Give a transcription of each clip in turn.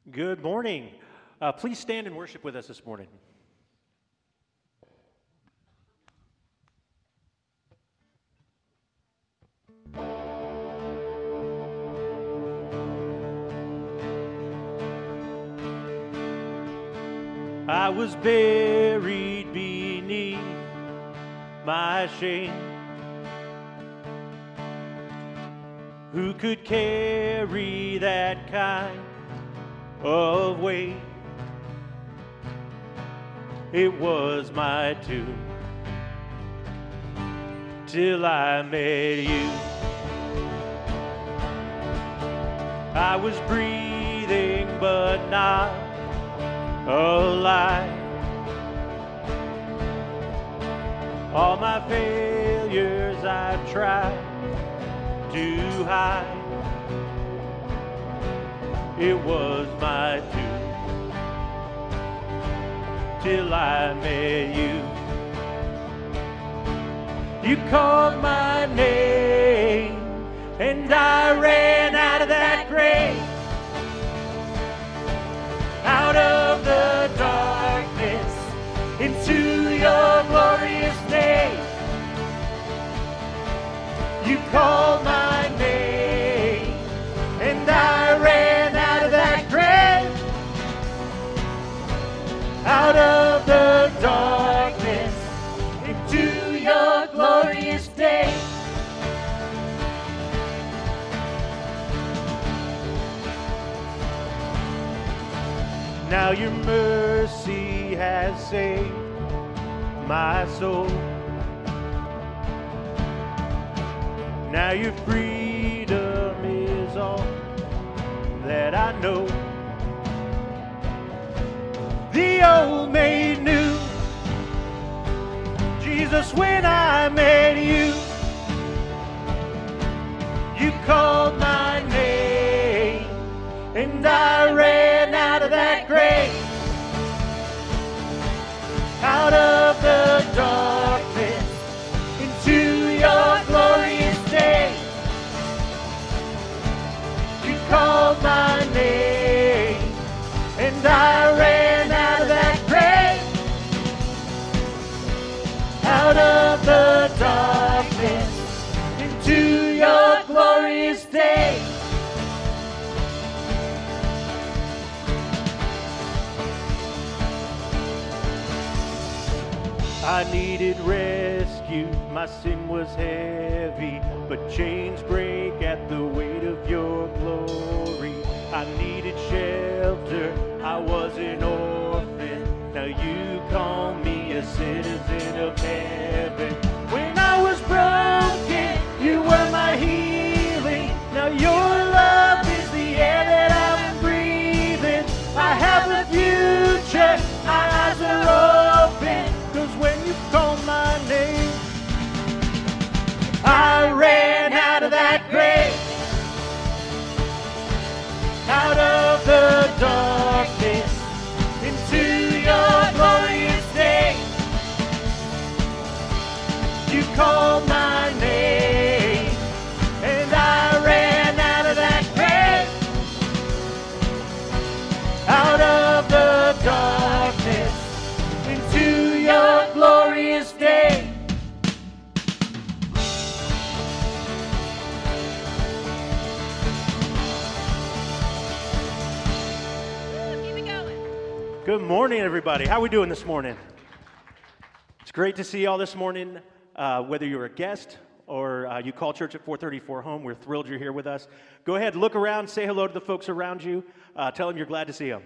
Good morning. Please stand and worship with us this morning. I was buried beneath my shame. Who could carry that kind of weight? It was my tomb till I met you. I was breathing but not alive. All my failures I've tried to hide. It was my tomb till I met you. You called my name and I ran out of that grave, out of the darkness into your glorious name. You called my name and I ran out of that grave, out of the darkness into your glorious day. Now your mercy has saved my soul. Now your freedom is all that I know. The old made new, Jesus, when I met you. You called my name and I ran out of that grave, out of the darkness into your glorious day. You called my name and I ran out of that grave, out of the darkness into your glorious day. I needed rescue, my sin was heavy, but chains break at the weight of your glory. I needed shelter, I was an orphan, now you call me a citizen of heaven. When I was broken, you were my healing, now your love is the air that I'm breathing. I have a future, my eyes are open, 'cause when you call my name, I ran out of that grave, out of the darkness into your glorious day. You called my name and I ran out of that grave, out of the darkness into your glorious day. Keep it going. Good morning, everybody. How are we doing this morning? It's great to see you all this morning. Whether you're a guest or you call Church at 434 home, we're thrilled you're here with us. Go ahead, look around, say hello to the folks around you. Tell them you're glad to see them.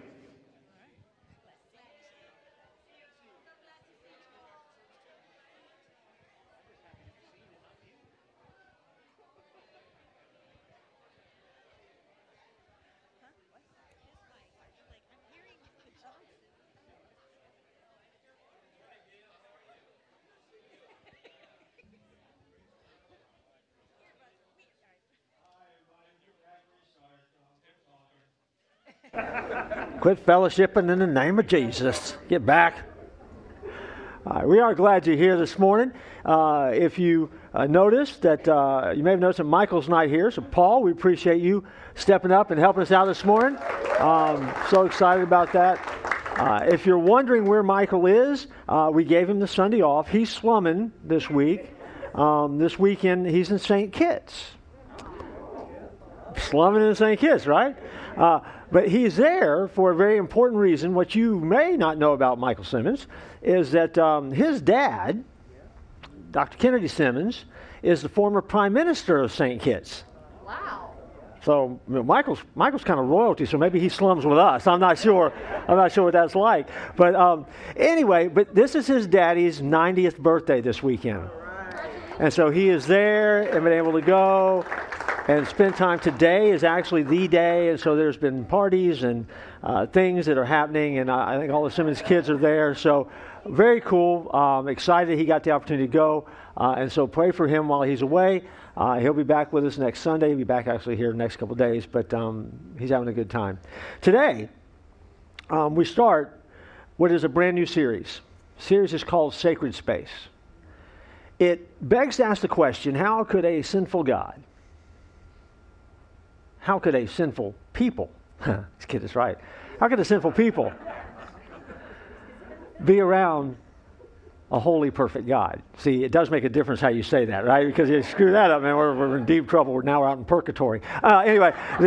Quit fellowshipping in the name of Jesus. Get back. We are glad you're here this morning. If you noticed that you may have noticed that Michael's not here. So, Paul, we appreciate you stepping up and helping us out this morning. So excited about that. If you're wondering where Michael is, we gave him the Sunday off. He's slumming this week. This weekend, he's in St. Kitts. Slumming in St. Kitts, right? But he's there for a very important reason. What you may not know about Michael Simmons is that his dad, Dr. Kennedy Simmons, is the former Prime Minister of St. Kitts. Wow. So Michael's kind of royalty, so maybe he slums with us. I'm not sure what that's like. But anyway, but this is his daddy's 90th birthday this weekend. And so he is there and been able to go and spend time. Today is actually the day, and so there's been parties and things that are happening, and I think all the Simmons kids are there. So very cool. Excited he got the opportunity to go, and so pray for him while he's away. He'll be back with us next Sunday. He'll be back actually here the next couple of days, but he's having a good time. Today, we start what is a brand new series. The series is called Sacred Space. It begs to ask the question, how could a sinful God, how could a sinful people, this kid is right, how could a sinful people be around a holy, perfect God? See, it does make a difference how you say that, right? Because you screw that up, man, we're in deep trouble. We're out in purgatory. Anyway,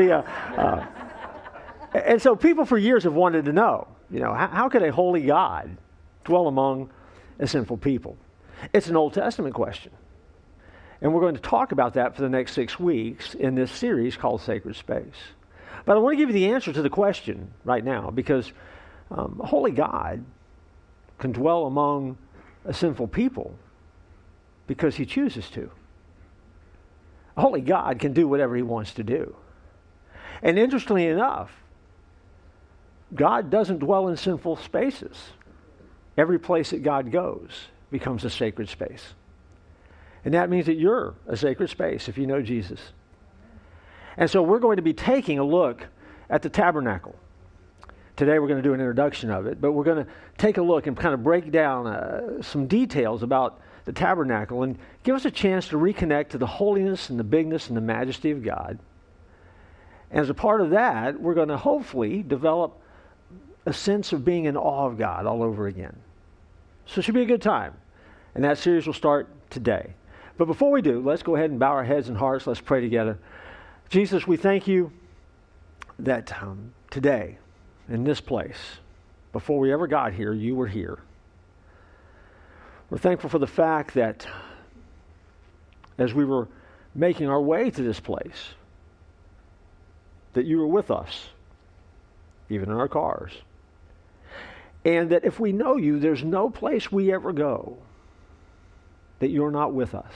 and so people for years have wanted to know, how could a holy God dwell among a sinful people? It's an Old Testament question. And we're going to talk about that for the next 6 weeks in this series called Sacred Space. But I want to give you the answer to the question right now, because a holy God can dwell among a sinful people because he chooses to. A holy God can do whatever he wants to do. And interestingly enough, God doesn't dwell in sinful spaces. Every place that God goes becomes a sacred space. And that means that you're a sacred space if you know Jesus. And so we're going to be taking a look at the tabernacle. Today we're going to do an introduction of it, but we're going to take a look and kind of break down some details about the tabernacle and give us a chance to reconnect to the holiness and the bigness and the majesty of God. And as a part of that, we're going to hopefully develop a sense of being in awe of God all over again. So it should be a good time. And that series will start today. But before we do, let's go ahead and bow our heads and hearts. Let's pray together. Jesus, we thank you that today, in this place, before we ever got here, you were here. We're thankful for the fact that as we were making our way to this place, that you were with us, even in our cars. And that if we know you, there's no place we ever go that you're not with us.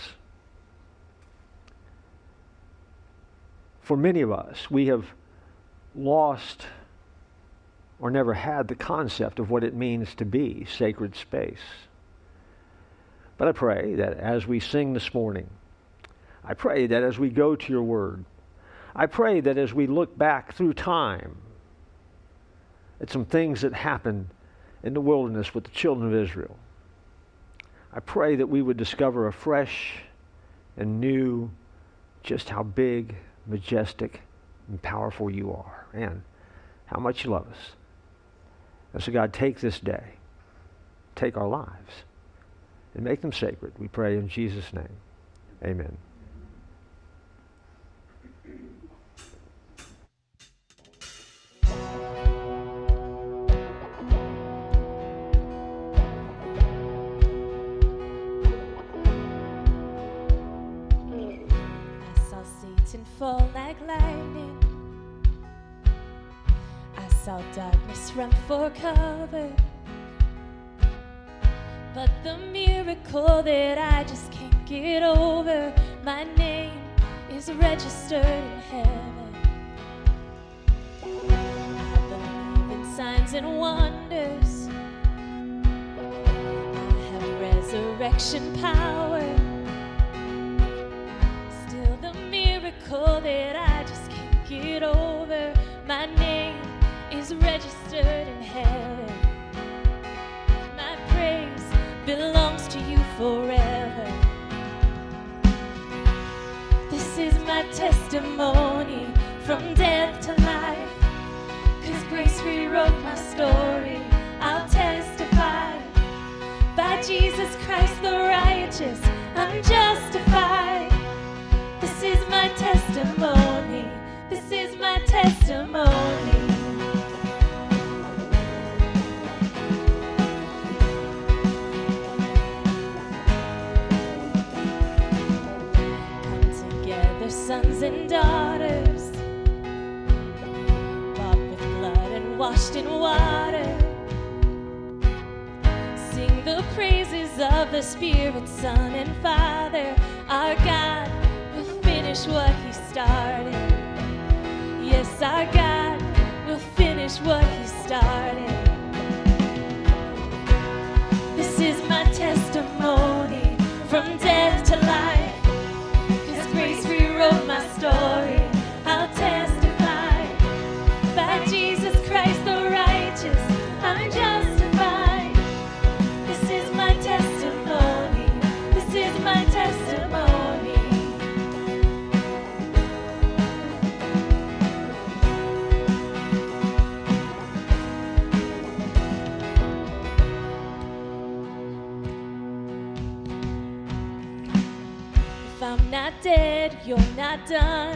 For many of us, we have lost or never had the concept of what it means to be sacred space. But I pray that as we sing this morning, I pray that as we go to your word, I pray that as we look back through time at some things that happened in the wilderness with the children of Israel, I pray that we would discover afresh and new just how big, majestic, and powerful you are, and how much you love us. And so God, take this day, take our lives, and make them sacred. We pray in Jesus' name. Amen. Fall like lightning. I saw darkness run for cover, but the miracle that I just can't get over, my name is registered in heaven. I believe in signs and wonders. I have resurrection power. That I just can't get over, my name is registered in heaven. My praise belongs to you forever. my testimony from death to life. 'Cause grace rewrote my story. I'll testify. By Jesus Christ the righteous, I'm justified. This is my testimony. This is my testimony. Come together, sons and daughters, bought with blood and washed in water. Sing the praises of the Spirit, Son, and Father. Our God will finish what He started. Yes, our God will finish what He started. This is my testimony from death to life. 'Cause grace rewrote my story. I'll testify. By Jesus Christ the righteous, I'm justified. This is my testimony. This is my testimony. If I'm not dead, you're not done.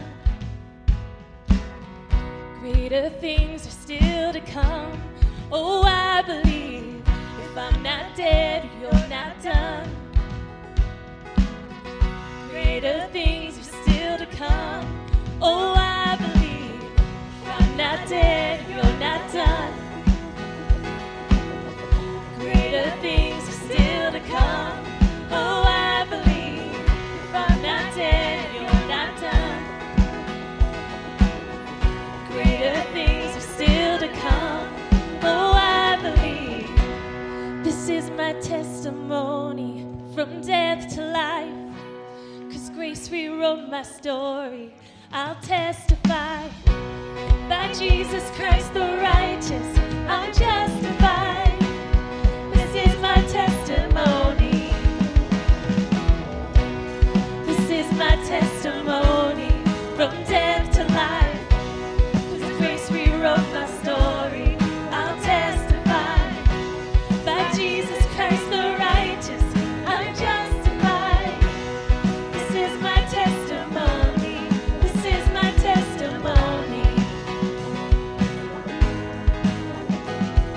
Greater things are still to come. Oh, I believe. If I'm not dead, you're not done. Greater things are still to come. Oh, I believe. If I'm not dead, you're not done. Greater things are still to come. Oh, I believe. If I'm not dead, you're not done. Greater things are still to come. Oh, I believe. This is my testimony from death to life. 'Cause grace rewrote my story. I'll testify. By Jesus Christ the righteous, I'm justified. This is my testimony. This is my testimony from death to life. 'Cause grace rewrote my story. I'll testify. By Jesus Christ the righteous, I'm justified. This is my testimony. This is my testimony.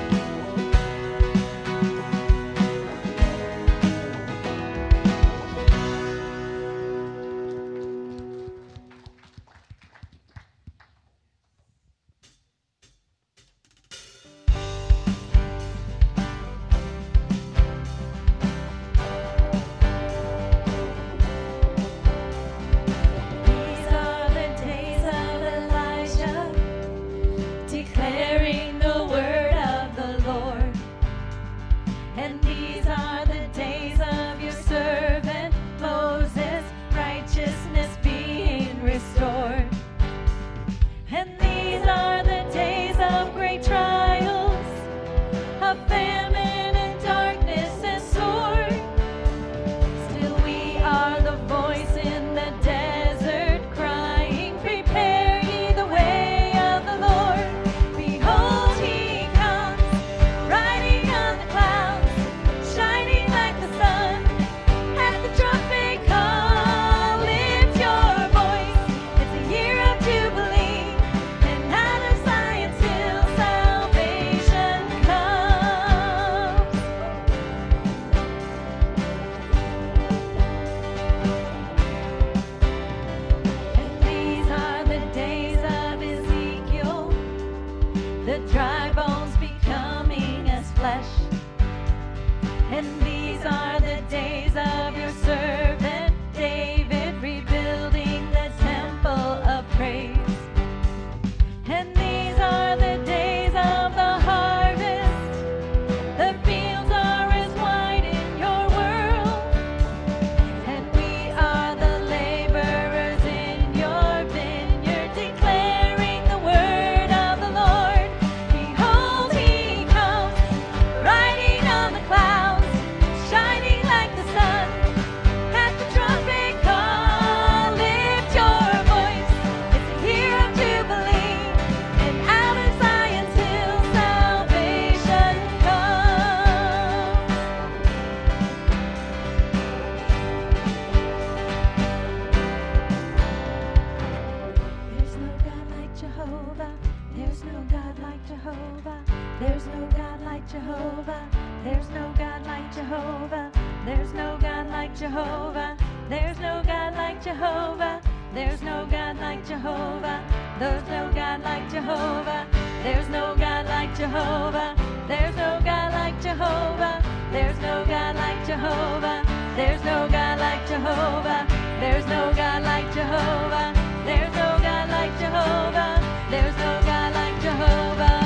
God like Jehovah. There's no God like Jehovah. There's no God like Jehovah. There's no God like Jehovah. There's no God like Jehovah. There's no God like Jehovah. There's no God like Jehovah. There's no God like Jehovah. There's no God like Jehovah. There's no God like Jehovah. There's no God like Jehovah. There's no God like Jehovah. There's no God like Jehovah. There's no God like Jehovah.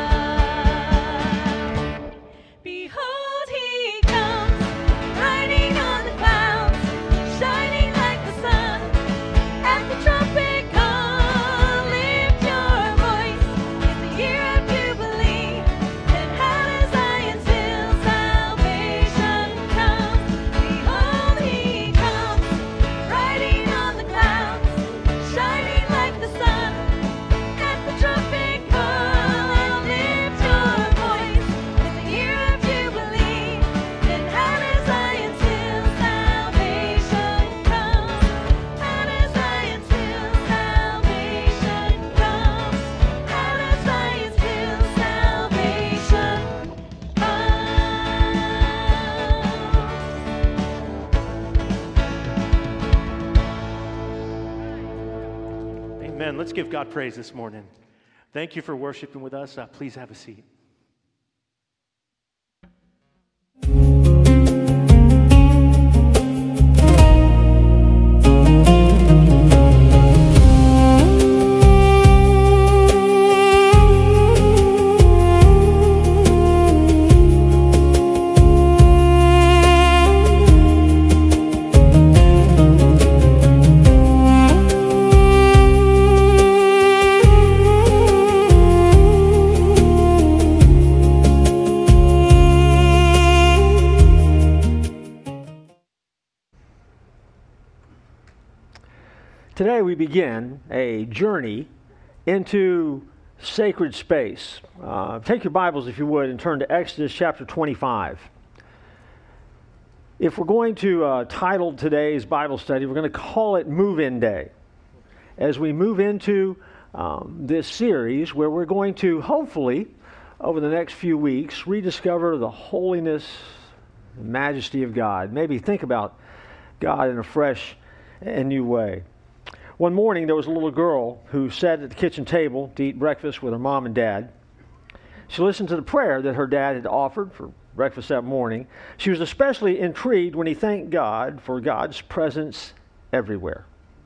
Behold, he comes, riding on the clouds, shining like the sun. At the trumpet call, lift your voice. It's the year of Jubilee, and out of Zion till salvation comes. Behold, he comes, riding on the clouds, shining like the sun. At the trumpet call, lift your voice. It's the year of Jubilee, and out of Zion till salvation comes. Out of Zion till salvation comes. Out of Zion till salvation comes. Amen. Let's give God praise this morning. Thank you for worshiping with us. Please have a seat. Today we begin a journey into sacred space. Take your Bibles, if you would, and turn to Exodus chapter 25. If we're going to title today's Bible study, we're going to call it Move-In Day. As we move into this series where we're going to, hopefully, over the next few weeks, rediscover the holiness and majesty of God. Maybe think about God in a fresh and new way. One morning, there was a little girl who sat at the kitchen table to eat breakfast with her mom and dad. She listened to the prayer that her dad had offered for breakfast that morning. She was especially intrigued when he thanked God for God's presence everywhere.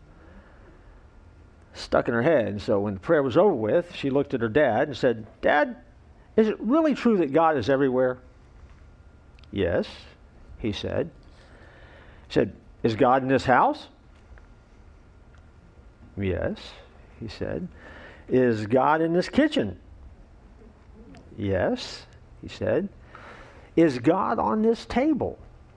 Stuck in her head, and so when the prayer was over with, she looked at her dad and said, "Dad, is it really true that God is everywhere?" "Yes," he said. He said, "Is God in this house?" "Yes," he said. "Is God in this kitchen?" "Yes," he said. "Is God on this table?"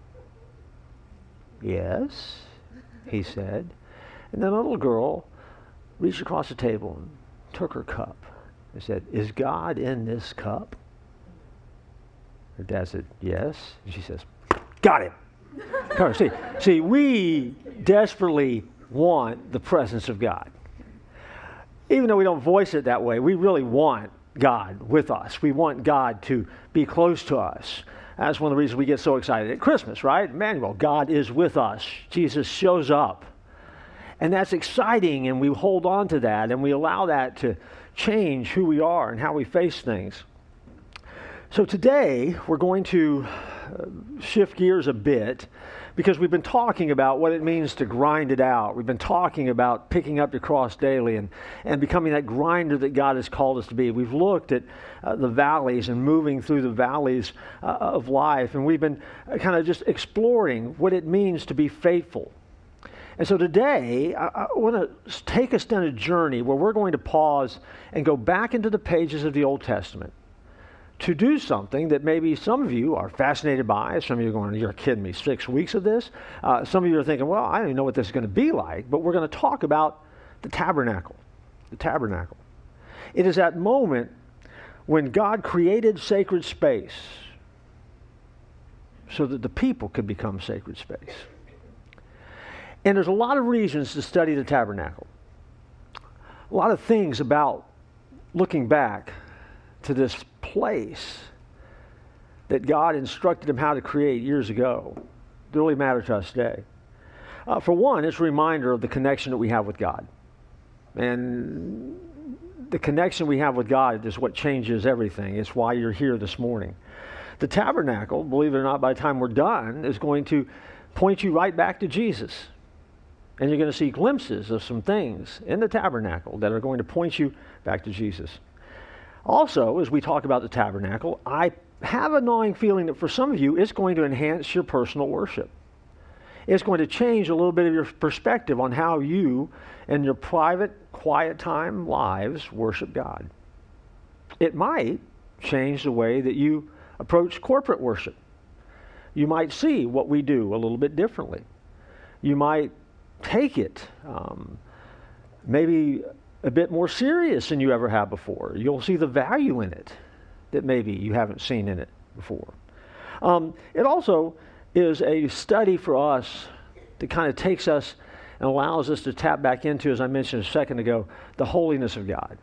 "Yes," he said. And then a little girl reached across the table and took her cup and said, "Is God in this cup?" Her dad said, "Yes." And she says, "Got him." See, we desperately want the presence of God. Even though we don't voice it that way, we really want God with us. We want God to be close to us. That's one of the reasons we get so excited at Christmas, right? Emmanuel, God is with us. Jesus shows up. And that's exciting, and we hold on to that, and we allow that to change who we are and how we face things. So today, we're going to shift gears a bit, because we've been talking about what it means to grind it out. We've been talking about picking up your cross daily and becoming that grinder that God has called us to be. We've looked at the valleys and moving through the valleys of life, and we've been kind of just exploring what it means to be faithful. And so today, I want to take us down a journey where we're going to pause and go back into the pages of the Old Testament to do something that maybe some of you are fascinated by. Some of you are going, "You're kidding me, 6 weeks of this?" Some of you are thinking, "Well, I don't even know what this is going to be like." But we're going to talk about the tabernacle. The tabernacle. It is that moment when God created sacred space so that the people could become sacred space. And there's a lot of reasons to study the tabernacle. A lot of things about looking back to this place that God instructed him how to create years ago, it really matters to us today. For one, it's a reminder of the connection that we have with God. And the connection we have with God is what changes everything. It's why you're here this morning. The tabernacle, believe it or not, by the time we're done, is going to point you right back to Jesus. And you're going to see glimpses of some things in the tabernacle that are going to point you back to Jesus. Also, as we talk about the tabernacle, I have a gnawing feeling that for some of you, it's going to enhance your personal worship. It's going to change a little bit of your perspective on how you, in your private, quiet time lives, worship God. It might change the way that you approach corporate worship. You might see what we do a little bit differently. You might take it maybe a bit more serious than you ever have before. You'll see the value in it that maybe you haven't seen in it before. It also is a study for us that kind of takes us and allows us to tap back into, as I mentioned a second ago, the holiness of God.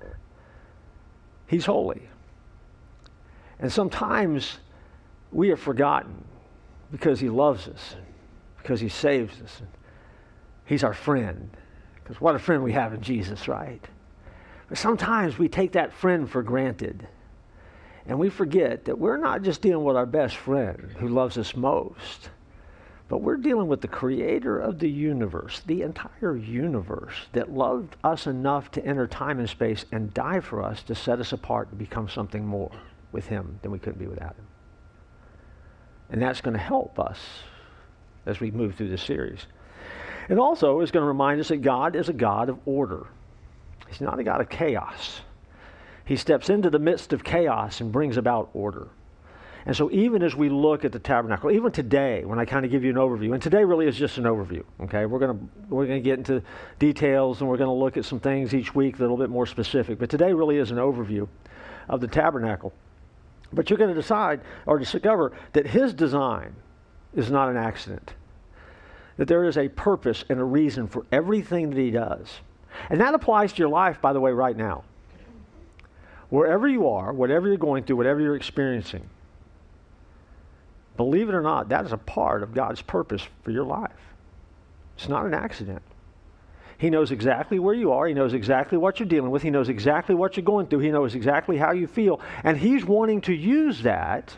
He's holy. And sometimes we have forgotten because he loves us, because he saves us. He's our friend. Because what a friend we have in Jesus, right? But sometimes we take that friend for granted. And we forget that we're not just dealing with our best friend who loves us most, but we're dealing with the creator of the universe, the entire universe, that loved us enough to enter time and space and die for us to set us apart to become something more with him than we couldn't be without him. And that's going to help us as we move through this series. It also is going to remind us that God is a God of order. He's not a God of chaos. He steps into the midst of chaos and brings about order. And so even as we look at the tabernacle, even today, when I kind of give you an overview, and today really is just an overview, okay? We're going to get into details, and we're going to look at some things each week that are a little bit more specific. But today really is an overview of the tabernacle. But you're going to decide or discover that his design is not an accident. That there is a purpose and a reason for everything that he does. And that applies to your life, by the way, right now. Wherever you are, whatever you're going through, whatever you're experiencing, believe it or not, that is a part of God's purpose for your life. It's not an accident. He knows exactly where you are. He knows exactly what you're dealing with. He knows exactly what you're going through. He knows exactly how you feel. And he's wanting to use that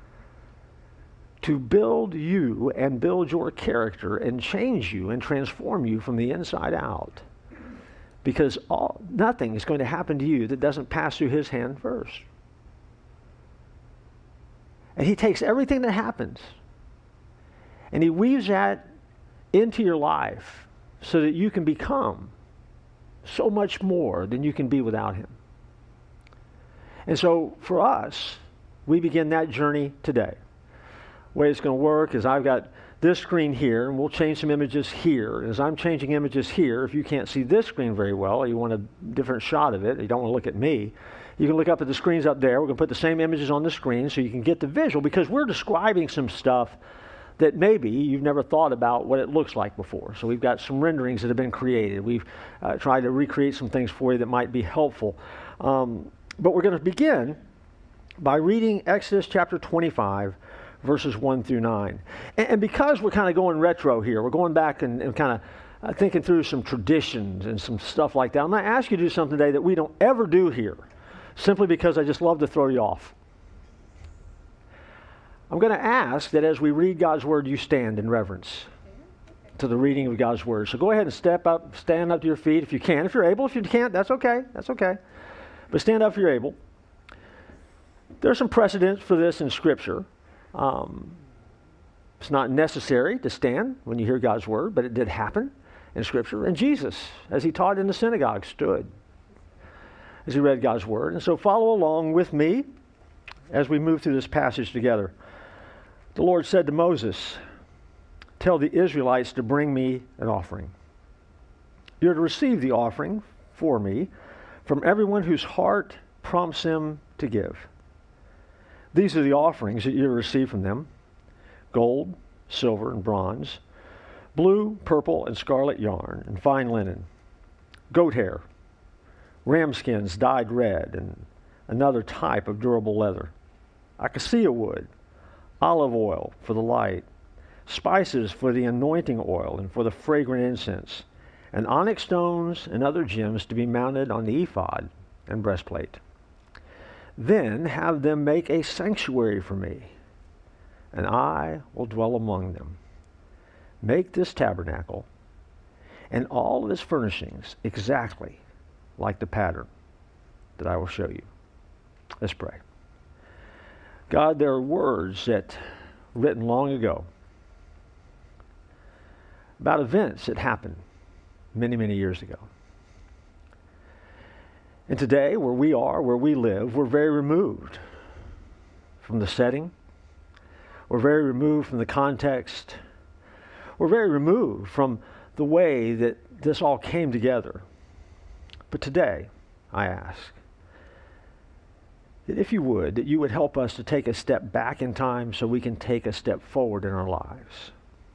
to build you and build your character and change you and transform you from the inside out. Because nothing is going to happen to you that doesn't pass through his hand first. And he takes everything that happens and he weaves that into your life so that you can become so much more than you can be without him. And so for us, we begin that journey today. The way it's going to work is I've got this screen here, and we'll change some images here. As I'm changing images here, if you can't see this screen very well, or you want a different shot of it, you don't want to look at me, you can look up at the screens up there. We're going to put the same images on the screen so you can get the visual, because we're describing some stuff that maybe you've never thought about what it looks like before. So we've got some renderings that have been created. We've tried to recreate some things for you that might be helpful. But we're going to begin by reading Exodus chapter 25, verses 1 through 9. And because we're kind of going retro here, we're going back and kind of thinking through some traditions and some stuff like that. I'm going to ask you to do something today that we don't ever do here, simply because I just love to throw you off. I'm going to ask that as we read God's Word, you stand in reverence to the reading of God's Word. So go ahead and stand up to your feet if you can. If you're able, if you can't, that's okay. That's okay. But stand up if you're able. There's some precedents for this in Scripture. It's not necessary to stand when you hear God's Word, but it did happen in Scripture. And Jesus, as he taught in the synagogue, stood as he read God's Word. And so follow along with me as we move through this passage together. The Lord said to Moses, "Tell the Israelites to bring me an offering. You're to receive the offering for me from everyone whose heart prompts him to give. These are the offerings that you receive from them: gold, silver, and bronze, blue, purple, and scarlet yarn, and fine linen, goat hair, ram skins dyed red, and another type of durable leather, acacia wood, olive oil for the light, spices for the anointing oil and for the fragrant incense, and onyx stones and other gems to be mounted on the ephod and breastplate. Then have them make a sanctuary for me, and I will dwell among them. Make this tabernacle and all of its furnishings exactly like the pattern that I will show you. Let's pray. God, there are words that written long ago about events that happened many, many years ago. And today, where we are, where we live, we're very removed from the setting. We're very removed from the context. We're very removed from the way that this all came together. But today, I ask that if you would, that you would help us to take a step back in time so we can take a step forward in our lives.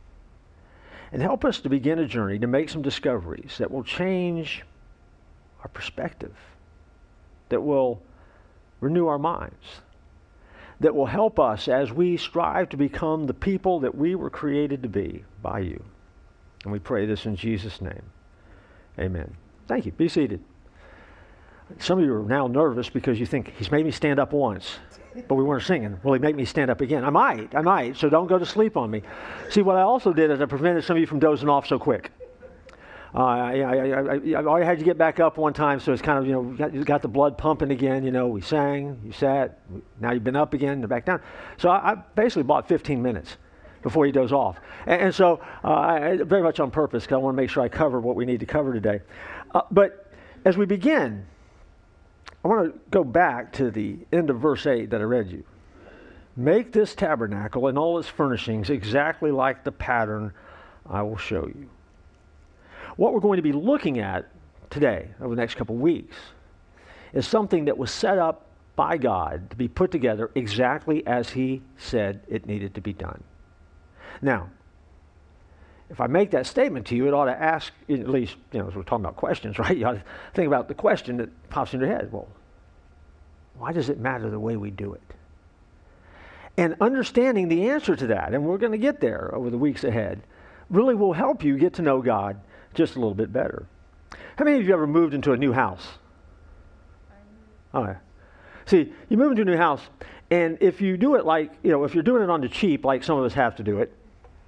And help us to begin a journey to make some discoveries that will change our perspective, that will renew our minds, that will help us as we strive to become the people that we were created to be by you. And we pray this in Jesus' name. Amen. Thank you. Be seated. Some of you are now nervous because you think, he's made me stand up once, but we weren't singing. Will he make me stand up again? I might, so don't go to sleep on me. See, what I also did is I prevented some of you from dozing off so quick. I already had you get back up one time, so it's kind of, you got the blood pumping again. We sang, you sat, now you've been up again, and back down. So I basically bought 15 minutes before you doze off. And so very much on purpose, because I want to make sure I cover what we need to cover today. But as we begin, I want to go back to the end of verse 8 that I read you. Make this tabernacle and all its furnishings exactly like the pattern I will show you. What we're going to be looking at today, over the next couple of weeks, is something that was set up by God to be put together exactly as He said it needed to be done. Now, if I make that statement to you, it ought to ask, at least, as we're talking about questions, right? You ought to think about the question that pops in your head. Well, why does it matter the way we do it? And understanding the answer to that, and we're going to get there over the weeks ahead, really will help you get to know God just a little bit better. How many of you ever moved into a new house? All right. See, you move into a new house, and if you do it like, if you're doing it on the cheap, like some of us have to do it,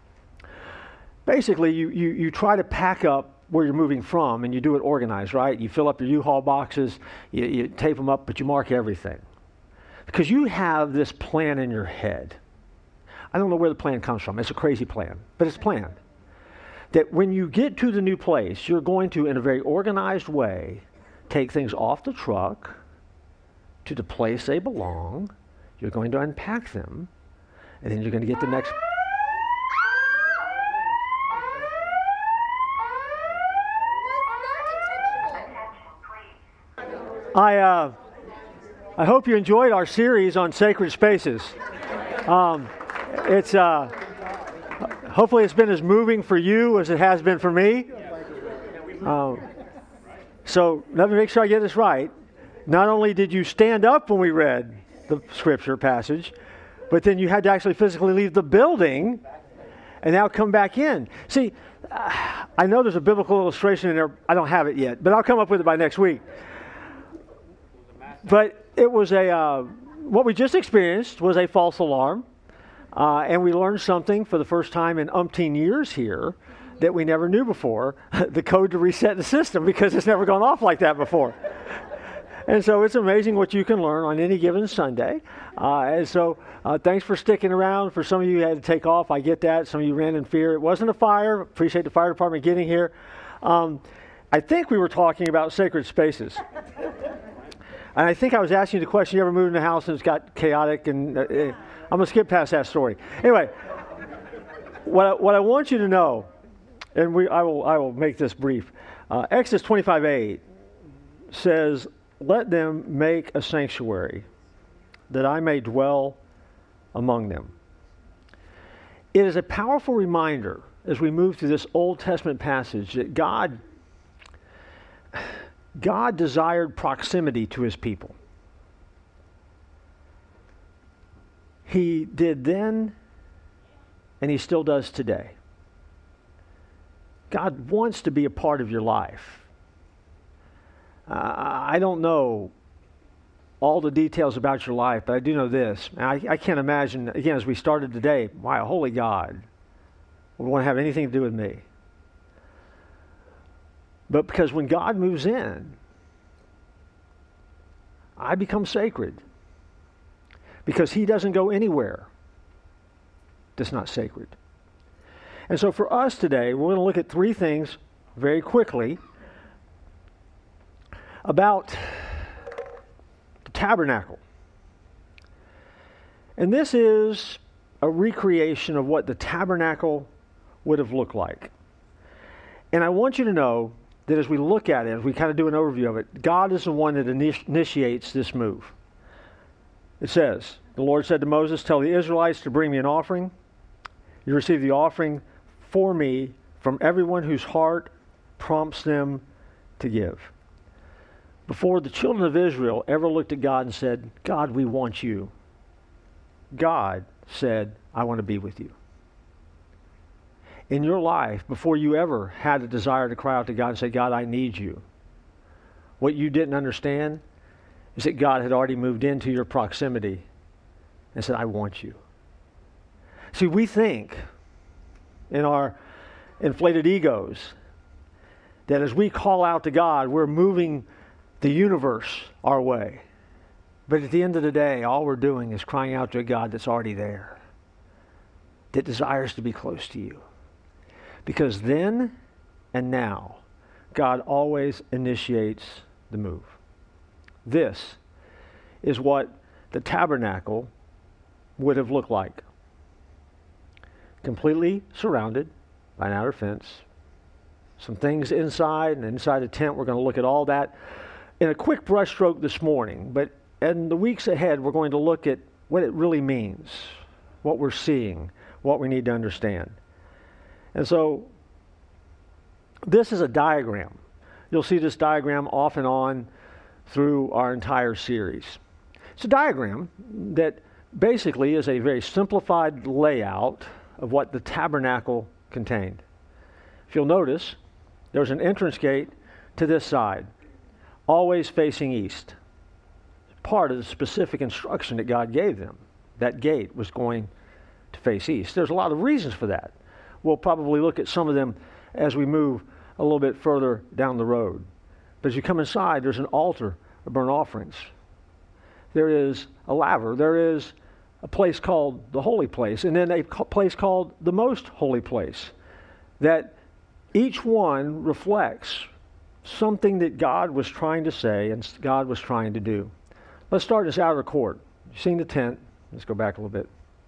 basically you try to pack up where you're moving from, and you do it organized, right? You fill up your U-Haul boxes, you tape them up, but you mark everything. Because you have this plan in your head. I don't know where the plan comes from. It's a crazy plan, but it's planned. That when you get to the new place, you're going to, in a very organized way, take things off the truck to the place they belong. You're going to unpack them, and then you're going to get the next. I hope you enjoyed our series on sacred spaces. Hopefully it's been as moving for you as it has been for me. So let me make sure I get this right. Not only did you stand up when we read the scripture passage, but then you had to actually physically leave the building and now come back in. See, I know there's a biblical illustration in there. I don't have it yet, but I'll come up with it by next week. But it was what we just experienced was a false alarm. And we learned something for the first time in umpteen years here that we never knew before, the code to reset the system, because it's never gone off like that before. And so it's amazing what you can learn on any given Sunday. And so thanks for sticking around. For some of you who had to take off, I get that. Some of you ran in fear. It wasn't a fire. Appreciate the fire department getting here. I think we were talking about sacred spaces. And I think I was asking you the question, you ever moved in a house and it's got chaotic? And I'm going to skip past that story. Anyway, what I want you to know, and I will make this brief. Exodus 25:8 says, "Let them make a sanctuary, that I may dwell among them." It is a powerful reminder as we move through this Old Testament passage that God God desired proximity to his people. He did then, and he still does today. God wants to be a part of your life. I don't know all the details about your life, but I do know this. I can't imagine, again, as we started today, why a holy God would want to have anything to do with me. But because when God moves in, I become sacred. Because he doesn't go anywhere that's not sacred. And so for us today, we're going to look at three things very quickly about the tabernacle. And this is a recreation of what the tabernacle would have looked like. And I want you to know that as we look at it, as we kind of do an overview of it, God is the one that initiates this move. It says, the Lord said to Moses, tell the Israelites to bring me an offering. You receive the offering for me from everyone whose heart prompts them to give. Before the children of Israel ever looked at God and said, God, we want you, God said, I want to be with you. In your life, before you ever had a desire to cry out to God and say, God, I need you, what you didn't understand is that God had already moved into your proximity and said, I want you. See, we think in our inflated egos that as we call out to God, we're moving the universe our way. But at the end of the day, all we're doing is crying out to a God that's already there, that desires to be close to you. Because then and now, God always initiates the move. This is what the tabernacle would have looked like. Completely surrounded by an outer fence. Some things inside, and inside the tent, we're going to look at all that in a quick brushstroke this morning. But in the weeks ahead, we're going to look at what it really means, what we're seeing, what we need to understand. And so, this is a diagram. You'll see this diagram off and on through our entire series. It's a diagram that basically is a very simplified layout of what the tabernacle contained. If you'll notice, there's an entrance gate to this side, always facing east. Part of the specific instruction that God gave them. That gate was going to face east. There's a lot of reasons for that. We'll probably look at some of them as we move a little bit further down the road. But as you come inside, there's an altar of burnt offerings. There is a laver. There is a place called the holy place, and then a place called the most holy place. That each one reflects something that God was trying to say and God was trying to do. Let's start this outer court. You've seen the tent. Let's go back a little bit.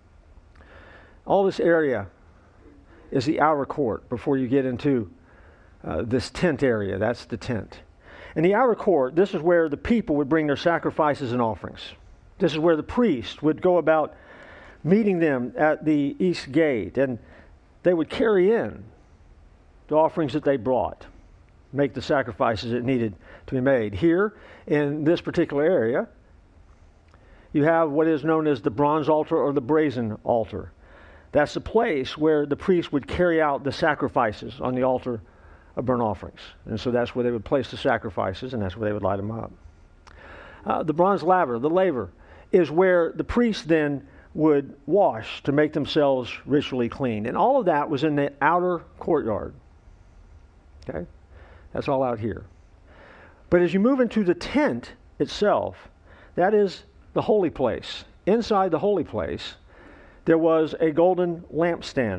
All this area is the outer court before you get into this tent area. That's the tent. In the outer court, this is where the people would bring their sacrifices and offerings. This is where the priest would go about meeting them at the east gate, and they would carry in the offerings that they brought, make the sacrifices that needed to be made. Here, in this particular area, you have what is known as the bronze altar or the brazen altar. That's the place where the priest would carry out the sacrifices on the altar of burnt offerings. And so that's where they would place the sacrifices, and that's where they would light them up. The bronze laver, the laver, is where the priest then would wash to make themselves ritually clean. And all of that was in the outer courtyard. Okay? That's all out here. But as you move into the tent itself, that is the holy place. Inside the holy place, there was a golden lampstand.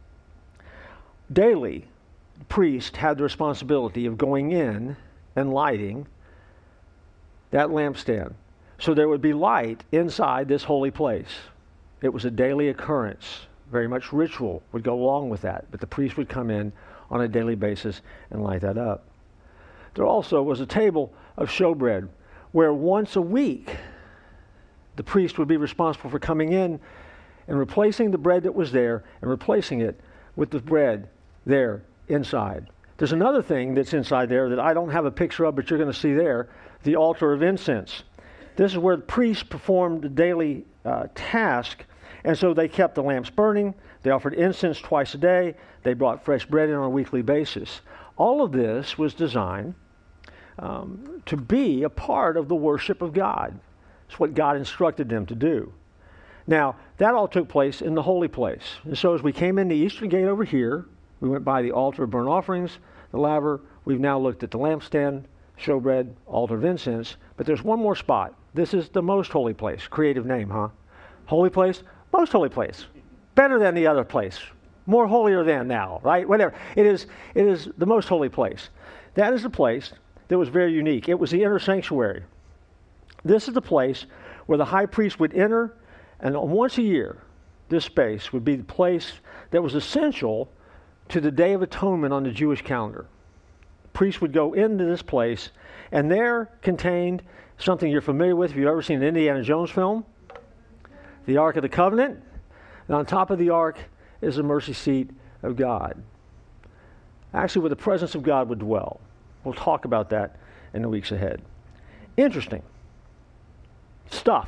Daily, the priest had the responsibility of going in and lighting that lampstand. So there would be light inside this holy place. It was a daily occurrence. Very much ritual would go along with that. But the priest would come in on a daily basis and light that up. There also was a table of showbread where once a week the priest would be responsible for coming in and replacing the bread that was there and replacing it with the bread there inside. There's another thing that's inside there that I don't have a picture of, but you're going to see there, the altar of incense. This is where the priests performed the daily task, and so they kept the lamps burning. They offered incense twice a day. They brought fresh bread in on a weekly basis. All of this was designed to be a part of the worship of God. It's what God instructed them to do. Now, that all took place in the holy place. And so as we came in the eastern gate over here, we went by the altar of burnt offerings, the laver. We've now looked at the lampstand, showbread, altar of incense. But there's one more spot. This is the most holy place. Creative name, huh? Holy place, most holy place. Better than the other place. More holier than now, right? Whatever. It is the most holy place. That is the place that was very unique. It was the inner sanctuary. This is the place where the high priest would enter, and once a year, this space would be the place that was essential to the Day of Atonement on the Jewish calendar. Priests would go into this place, and there contained something you're familiar with if you've ever seen an Indiana Jones film, the Ark of the Covenant. And on top of the Ark is the mercy seat of God. Actually, where the presence of God would dwell. We'll talk about that in the weeks ahead. Interesting. Stuff.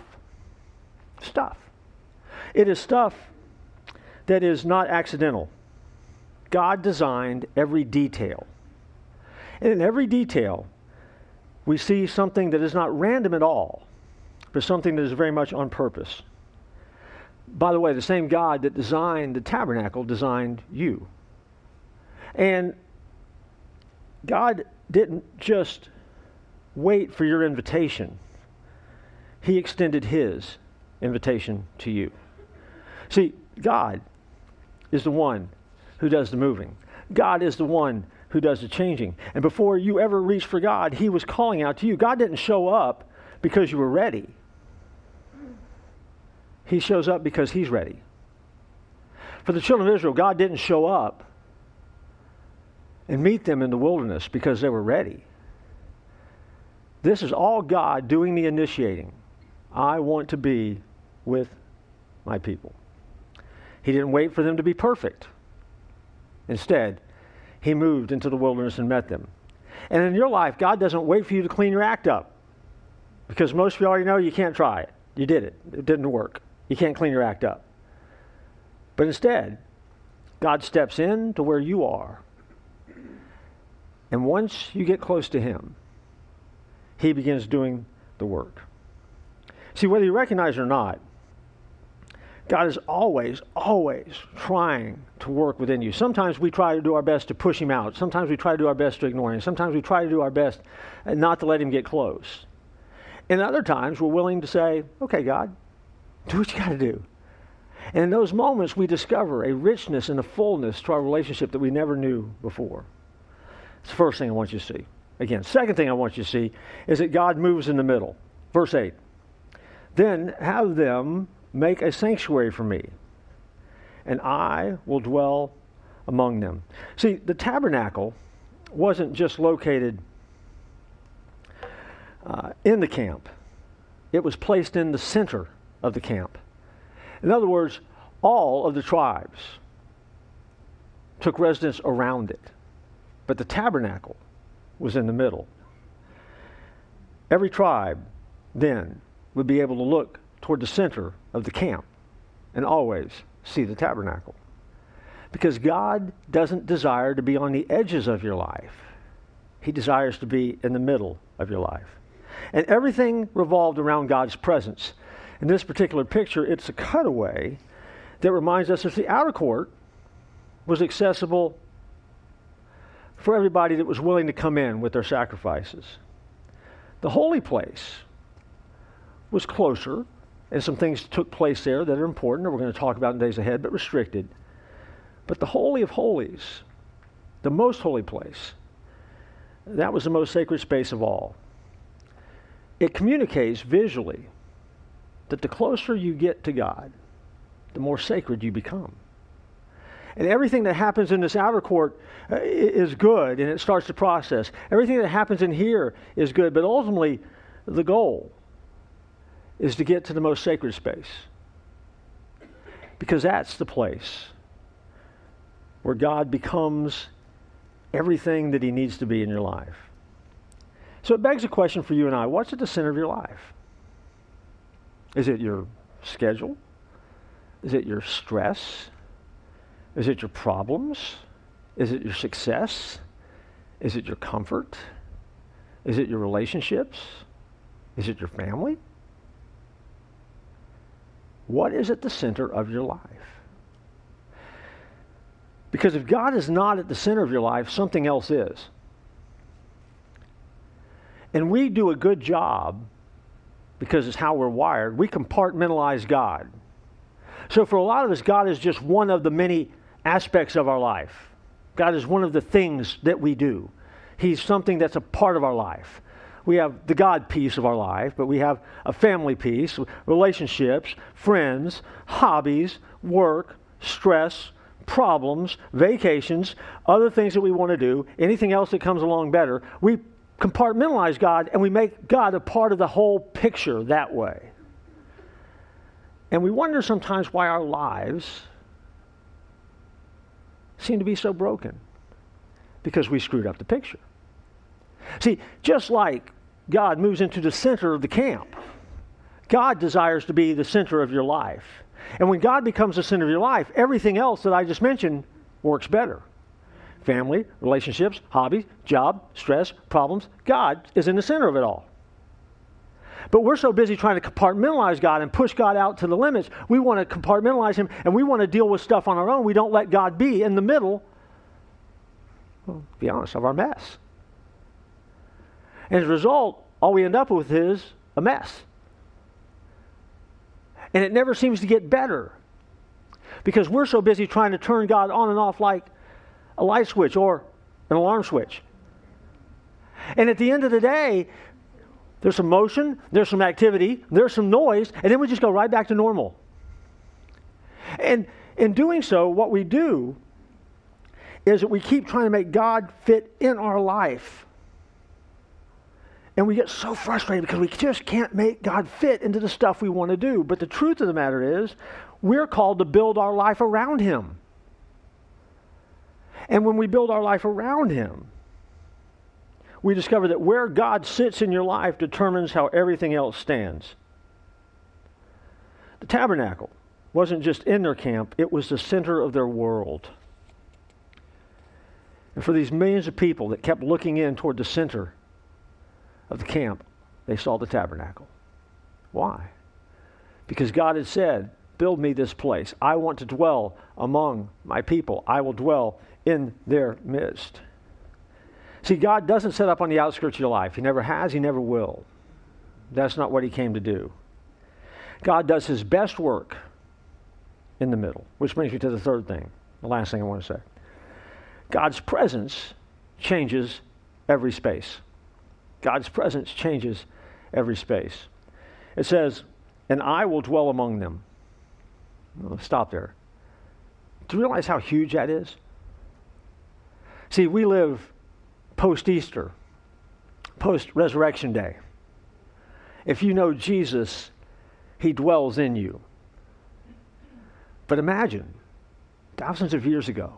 It is stuff that is not accidental. God designed every detail. And in every detail, we see something that is not random at all, but something that is very much on purpose. By the way, the same God that designed the tabernacle designed you. And God didn't just wait for your invitation. He extended his invitation to you. See, God is the one who does the moving. God is the one who does the changing. And before you ever reached for God, he was calling out to you. God didn't show up because you were ready. He shows up because he's ready. For the children of Israel, God didn't show up and meet them in the wilderness because they were ready. This is all God doing the initiating. I want to be with my people. He didn't wait for them to be perfect. Instead, he moved into the wilderness and met them. And in your life, God doesn't wait for you to clean your act up. Because most of you already know you can't try it. You did it. It didn't work. You can't clean your act up. But instead, God steps in to where you are. And once you get close to him, he begins doing the work. See, whether you recognize it or not, God is always trying to work within you. Sometimes we try to do our best to push him out. Sometimes we try to do our best to ignore him. Sometimes we try to do our best not to let him get close. And other times we're willing to say, okay, God, do what you got to do. And in those moments we discover a richness and a fullness to our relationship that we never knew before. It's the first thing I want you to see. Again, second thing I want you to see is that God moves in the middle. Verse 8. Then have them make a sanctuary for me, and I will dwell among them. See, the tabernacle wasn't just located in the camp. It was placed in the center of the camp. In other words, all of the tribes took residence around it, but the tabernacle was in the middle. Every tribe then would be able to look toward the center of the camp and always see the tabernacle. Because God doesn't desire to be on the edges of your life. He desires to be in the middle of your life. And everything revolved around God's presence. In this particular picture, it's a cutaway that reminds us that the outer court was accessible for everybody that was willing to come in with their sacrifices. The holy place was closer, and some things took place there that are important, that we're going to talk about in days ahead, but restricted. But the Holy of Holies, the most holy place, that was the most sacred space of all. It communicates visually that the closer you get to God, the more sacred you become. And everything that happens in this outer court is good, and it starts the process. Everything that happens in here is good, but ultimately the goal is to get to the most sacred space. Because that's the place where God becomes everything that he needs to be in your life. So it begs a question for you and I. What's at the center of your life? Is it your schedule? Is it your stress? Is it your problems? Is it your success? Is it your comfort? Is it your relationships? Is it your family? What is at the center of your life? Because if God is not at the center of your life, something else is. And we do a good job, because it's how we're wired, we compartmentalize God. So for a lot of us, God is just one of the many aspects of our life. God is one of the things that we do. He's something that's a part of our life. We have the God piece of our life, but we have a family piece, relationships, friends, hobbies, work, stress, problems, vacations, other things that we want to do, anything else that comes along better. We compartmentalize God, and we make God a part of the whole picture that way. And we wonder sometimes why our lives seem to be so broken, because we screwed up the picture. See, just like God moves into the center of the camp, God desires to be the center of your life. And when God becomes the center of your life, everything else that I just mentioned works better. Family, relationships, hobbies, job, stress, problems. God is in the center of it all. But we're so busy trying to compartmentalize God and push God out to the limits. We want to compartmentalize him, and we want to deal with stuff on our own. We don't let God be in the middle, well, to be honest, of our mess. And as a result, all we end up with is a mess. And it never seems to get better, because we're so busy trying to turn God on and off like a light switch or an alarm switch. And at the end of the day, there's some motion, there's some activity, there's some noise, and then we just go right back to normal. And in doing so, what we do is that we keep trying to make God fit in our life. And we get so frustrated because we just can't make God fit into the stuff we want to do. But the truth of the matter is, we're called to build our life around him. And when we build our life around him, we discover that where God sits in your life determines how everything else stands. The tabernacle wasn't just in their camp, it was the center of their world. And for these millions of people that kept looking in toward the center of the camp, they saw the tabernacle. Why? Because God had said, build me this place. I want to dwell among my people. I will dwell in their midst. See, God doesn't set up on the outskirts of your life. He never has, he never will. That's not what he came to do. God does his best work in the middle, which brings me to the third thing, the last thing I want to say. God's presence changes every space. God's presence changes every space. It says, and I will dwell among them. Well, stop there. Do you realize how huge that is? See, we live post-Easter, post-resurrection day. If you know Jesus, he dwells in you. But imagine, thousands of years ago,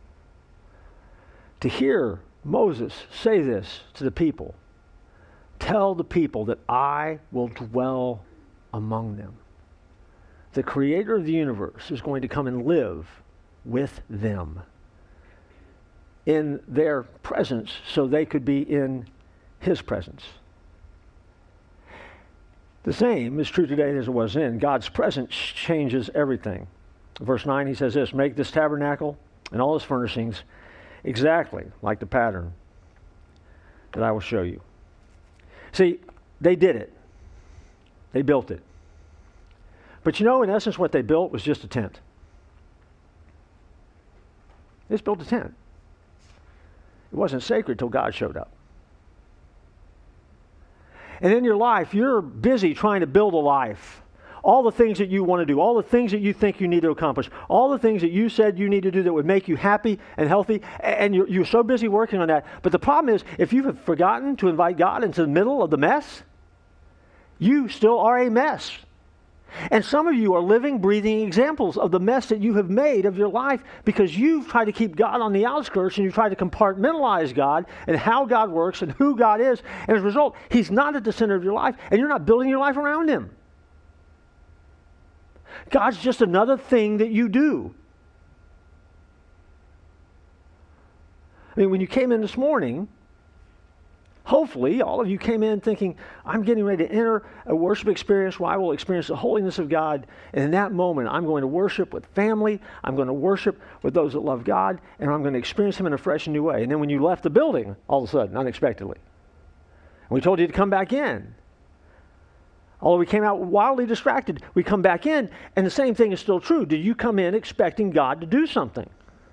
to hear Moses say this to the people. Tell the people that I will dwell among them. The creator of the universe is going to come and live with them in their presence so they could be in his presence. The same is true today as it was then. God's presence changes everything. Verse 9, he says this, make this tabernacle and all its furnishings exactly like the pattern that I will show you. See, they did it. They built it. But you know, in essence, what they built was just a tent. They just built a tent. It wasn't sacred till God showed up. And in your life, you're busy trying to build a life. All the things that you want to do, all the things that you think you need to accomplish, all the things that you said you need to do that would make you happy and healthy, and you're so busy working on that. But the problem is, if you've forgotten to invite God into the middle of the mess, you still are a mess. And some of you are living, breathing examples of the mess that you have made of your life because you've tried to keep God on the outskirts and you try to compartmentalize God and how God works and who God is. And as a result, He's not at the center of your life and you're not building your life around Him. God's just another thing that you do. I mean, when you came in this morning, hopefully, all of you came in thinking, I'm getting ready to enter a worship experience where I will experience the holiness of God. And in that moment, I'm going to worship with family. I'm going to worship with those that love God. And I'm going to experience Him in a fresh and new way. And then when you left the building, all of a sudden, unexpectedly, and we told you to come back in. Although we came out wildly distracted, we come back in, and the same thing is still true. Did you come in expecting God to do something?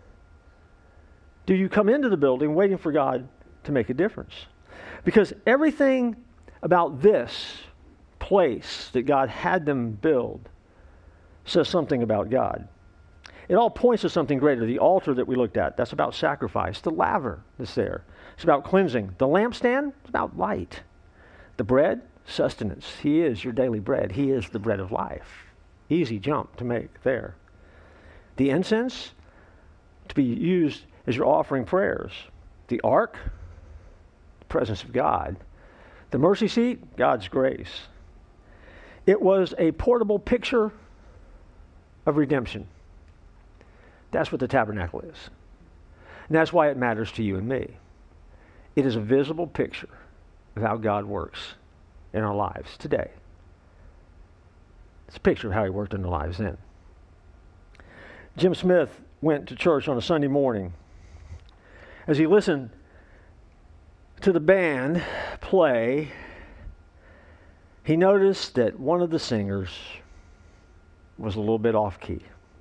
Do you come into the building waiting for God to make a difference? Because everything about this place that God had them build says something about God. It all points to something greater. The altar that we looked at, that's about sacrifice. The laver that's there, it's about cleansing. The lampstand, it's about light. The bread, sustenance. He is your daily bread. He is the bread of life. Easy jump to make there. The incense, to be used as your offering prayers. The ark, the presence of God. The mercy seat, God's grace. It was a portable picture of redemption. That's what the tabernacle is. And that's why it matters to you and me. It is a visible picture of how God works in our lives today. It's a picture of how He worked in our lives then. Jim Smith went to church on a Sunday morning. As he listened to the band play, he noticed that one of the singers was a little bit off key.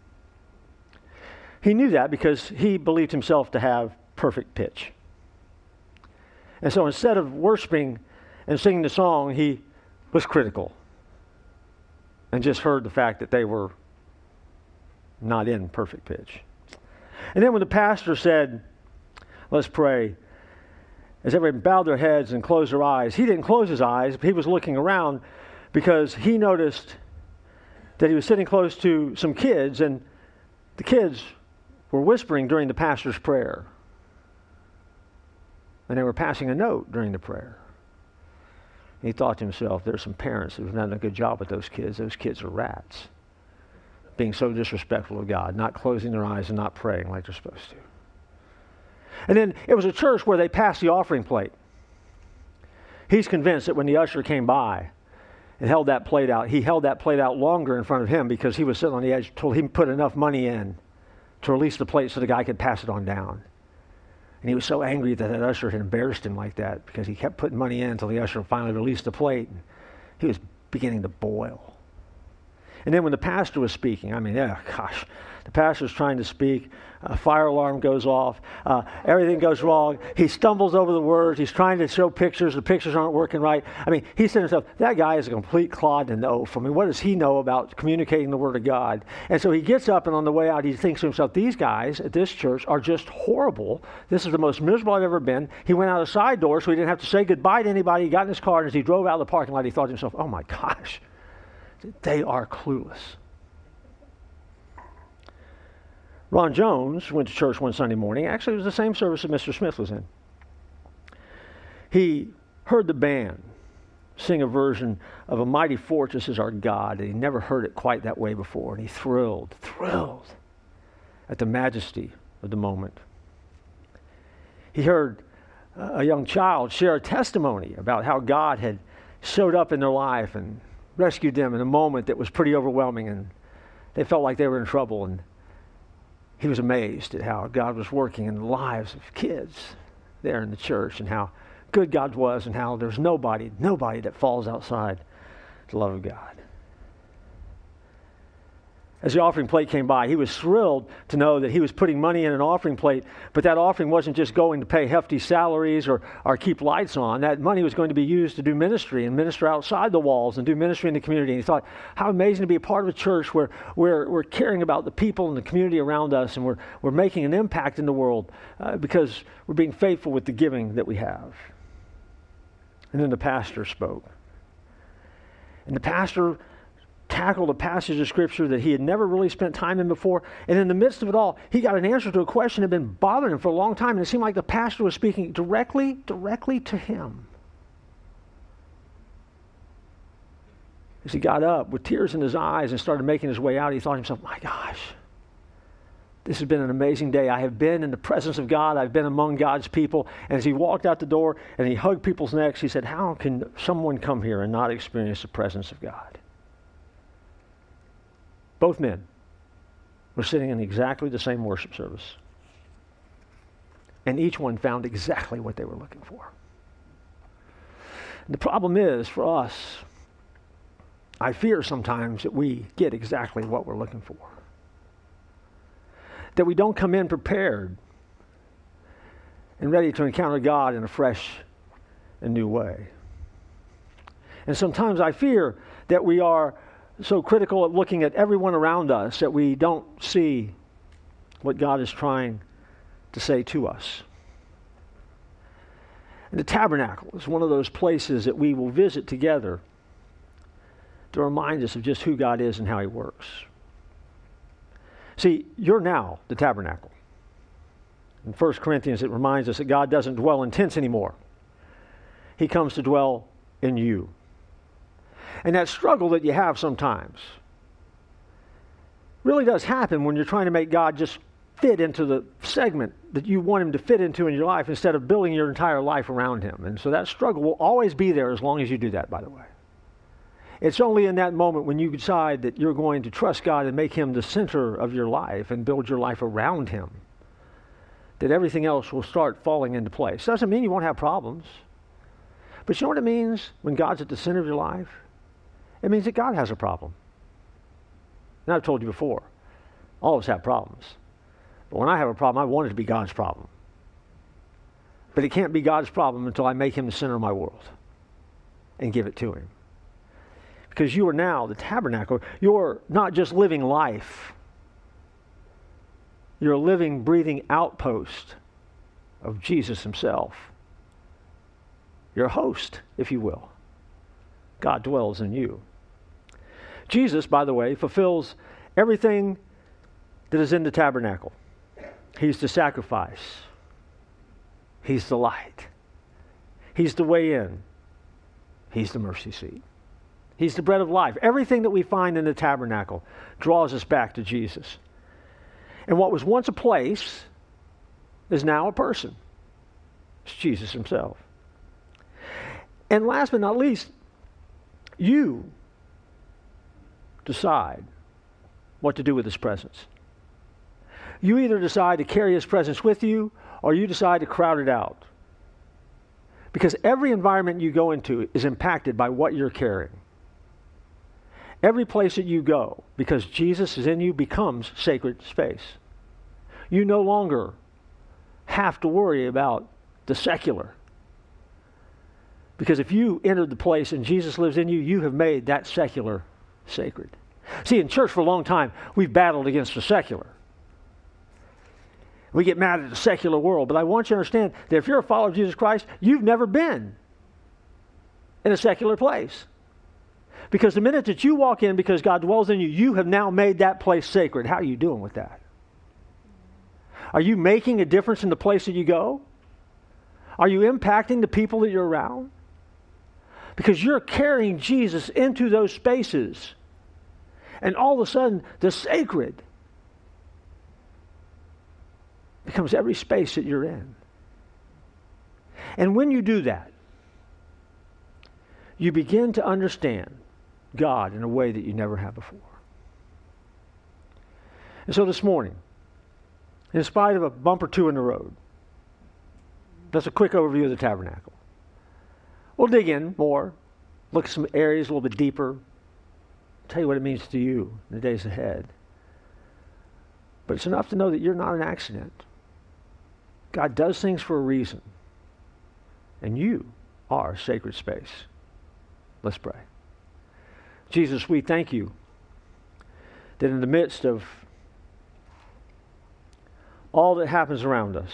He knew that because he believed himself to have perfect pitch. And so instead of worshiping and singing the song, he was critical and just heard the fact that they were not in perfect pitch. And then when the pastor said, let's pray, as everyone bowed their heads and closed their eyes, he didn't close his eyes, but he was looking around because he noticed that he was sitting close to some kids, and the kids were whispering during the pastor's prayer. And they were passing a note during the prayer. And he thought to himself, there's some parents who've done a good job with those kids. Those kids are rats. Being so disrespectful of God, not closing their eyes and not praying like they're supposed to. And then it was a church where they passed the offering plate. He's convinced that when the usher came by and held that plate out, he held that plate out longer in front of him because he was sitting on the edge until he put enough money in to release the plate so the guy could pass it on down. And he was so angry that that usher had embarrassed him like that because he kept putting money in until the usher finally released the plate. And he was beginning to boil. And then when the pastor was speaking, the pastor's trying to speak, a fire alarm goes off, everything goes wrong, he stumbles over the words, he's trying to show pictures, the pictures aren't working right. He said to himself, that guy is a complete clod and oaf. What does he know about communicating the Word of God? And so he gets up, and on the way out, he thinks to himself, these guys at this church are just horrible. This is the most miserable I've ever been. He went out a side door so he didn't have to say goodbye to anybody. He got in his car, and as he drove out of the parking lot, he thought to himself, oh my gosh, they are clueless. Ron Jones went to church one Sunday morning. Actually, it was the same service that Mr. Smith was in. He heard the band sing a version of A Mighty Fortress Is Our God, and he never heard it quite that way before. And he thrilled at the majesty of the moment. He heard a young child share a testimony about how God had showed up in their life and rescued them in a moment that was pretty overwhelming, and they felt like they were in trouble. And he was amazed at how God was working in the lives of kids there in the church, and how good God was, and how there's nobody that falls outside the love of God. As the offering plate came by, he was thrilled to know that he was putting money in an offering plate, but that offering wasn't just going to pay hefty salaries or keep lights on. That money was going to be used to do ministry and minister outside the walls and do ministry in the community. And he thought, how amazing to be a part of a church where we're caring about the people and the community around us, and we're making an impact in the world because we're being faithful with the giving that we have. And then the pastor spoke. And the pastor tackled a passage of Scripture that he had never really spent time in before. And in the midst of it all, he got an answer to a question that had been bothering him for a long time. And it seemed like the pastor was speaking directly to him. As he got up with tears in his eyes and started making his way out, he thought to himself, my gosh, this has been an amazing day. I have been in the presence of God. I've been among God's people. And as he walked out the door and he hugged people's necks, he said, how can someone come here and not experience the presence of God? Both men were sitting in exactly the same worship service. And each one found exactly what they were looking for. And the problem is, for us, I fear sometimes that we get exactly what we're looking for. That we don't come in prepared and ready to encounter God in a fresh and new way. And sometimes I fear that we are so critical at looking at everyone around us that we don't see what God is trying to say to us. And the tabernacle is one of those places that we will visit together to remind us of just who God is and how He works. See, you're now the tabernacle. In 1 Corinthians, it reminds us that God doesn't dwell in tents anymore. He comes to dwell in you. And that struggle that you have sometimes really does happen when you're trying to make God just fit into the segment that you want Him to fit into in your life instead of building your entire life around Him. And so that struggle will always be there as long as you do that, by the way. It's only in that moment when you decide that you're going to trust God and make Him the center of your life and build your life around Him that everything else will start falling into place. Doesn't mean you won't have problems. But you know what it means when God's at the center of your life? It means that God has a problem. And I've told you before, all of us have problems. But when I have a problem, I want it to be God's problem. But it can't be God's problem until I make Him the center of my world and give it to Him. Because you are now the tabernacle. You're not just living life. You're a living, breathing outpost of Jesus Himself. You're a host, if you will. God dwells in you. Jesus, by the way, fulfills everything that is in the tabernacle. He's the sacrifice. He's the light. He's the way in. He's the mercy seat. He's the bread of life. Everything that we find in the tabernacle draws us back to Jesus. And what was once a place is now a person. It's Jesus Himself. And last but not least, you decide what to do with His presence. You either decide to carry His presence with you or you decide to crowd it out. Because every environment you go into is impacted by what you're carrying. Every place that you go, because Jesus is in you, becomes sacred space. You no longer have to worry about the secular. Because if you entered the place and Jesus lives in you, you have made that secular sacred. See, in church for a long time, we've battled against the secular. We get mad at the secular world, but I want you to understand that if you're a follower of Jesus Christ, you've never been in a secular place. Because the minute that you walk in because God dwells in you, you have now made that place sacred. How are you doing with that? Are you making a difference in the place that you go? Are you impacting the people that you're around? Because you're carrying Jesus into those spaces. And all of a sudden, the sacred becomes every space that you're in. And when you do that, you begin to understand God in a way that you never have before. And so this morning, in spite of a bump or two in the road, that's a quick overview of the tabernacle. We'll dig in more, look at some areas a little bit deeper, tell you what it means to you in the days ahead. But it's enough to know that you're not an accident. God does things for a reason. And you are sacred space. Let's pray. Jesus, we thank you that in the midst of all that happens around us,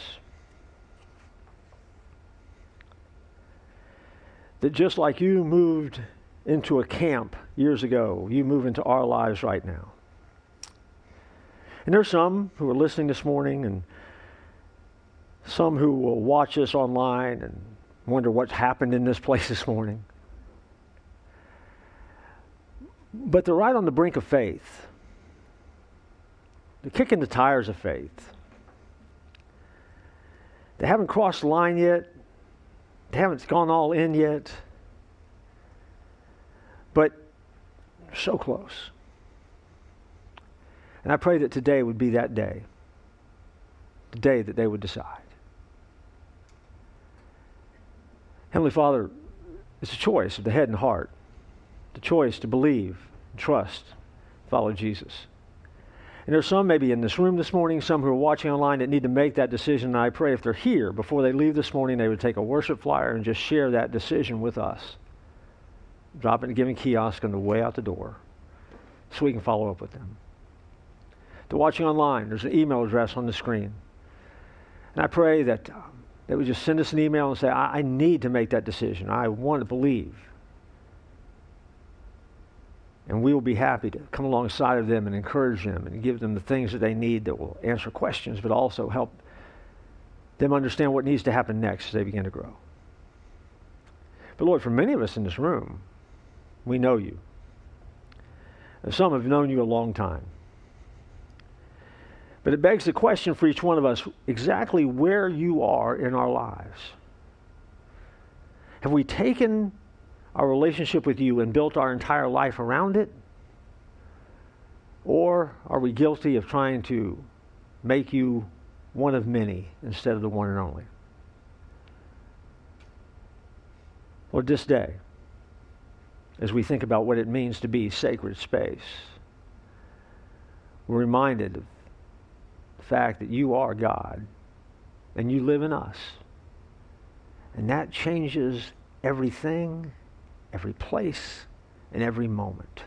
that just like you moved into a camp years ago, you move into our lives right now. And there's some who are listening this morning and some who will watch us online and wonder what's happened in this place this morning. But they're right on the brink of faith. They're kicking the tires of faith. They haven't crossed the line yet. They haven't gone all in yet. But so close. And I pray that today would be that day. The day that they would decide. Heavenly Father, it's a choice of the head and heart. The choice to believe, trust, follow Jesus. And there's some maybe in this room this morning, some who are watching online that need to make that decision. And I pray if they're here, before they leave this morning, they would take a worship flyer and just share that decision with us. Drop it in the giving kiosk on the way out the door so we can follow up with them. To watching online, there's an email address on the screen. And I pray that they would just send us an email and say, I need to make that decision. I want to believe. And we will be happy to come alongside of them and encourage them and give them the things that they need that will answer questions, but also help them understand what needs to happen next as they begin to grow. But Lord, for many of us in this room, we know you. And some have known you a long time. But it begs the question for each one of us, exactly where you are in our lives. Have we taken our relationship with you and built our entire life around it? Or are we guilty of trying to make you one of many instead of the one and only? Lord, this day, as we think about what it means to be sacred space, we're reminded of the fact that you are God and you live in us. And that changes everything, every place, and every moment.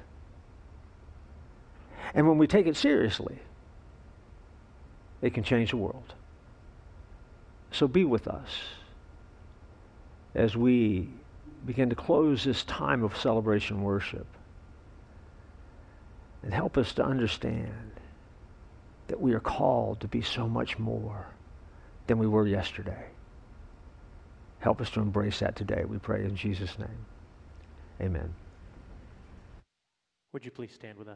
And when we take it seriously, it can change the world. So be with us as we begin to close this time of celebration worship. And help us to understand that we are called to be so much more than we were yesterday. Help us to embrace that today, we pray in Jesus' name. Amen. Would you please stand with us?